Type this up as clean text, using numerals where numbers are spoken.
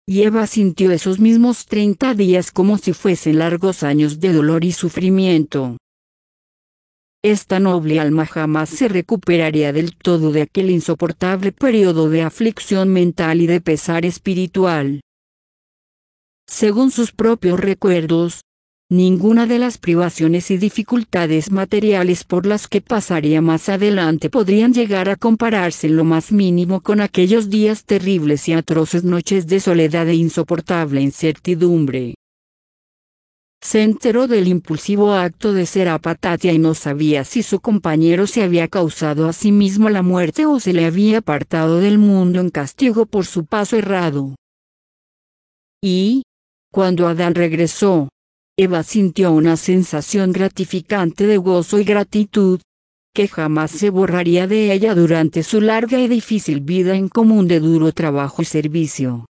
y Eva sintió esos mismos 30 días como si fuesen largos años de dolor y sufrimiento. Esta noble alma jamás se recuperaría del todo de aquel insoportable periodo de aflicción mental y de pesar espiritual. Según sus propios recuerdos, ninguna de las privaciones y dificultades materiales por las que pasaría más adelante podrían llegar a compararse en lo más mínimo con aquellos días terribles y atroces, noches de soledad e insoportable incertidumbre. Se enteró del impulsivo acto de Serapatatia y no sabía si su compañero se había causado a sí mismo la muerte o se le había apartado del mundo en castigo por su paso errado. Y, cuando Adán regresó, Eva sintió una sensación gratificante de gozo y gratitud, que jamás se borraría de ella durante su larga y difícil vida en común de duro trabajo y servicio.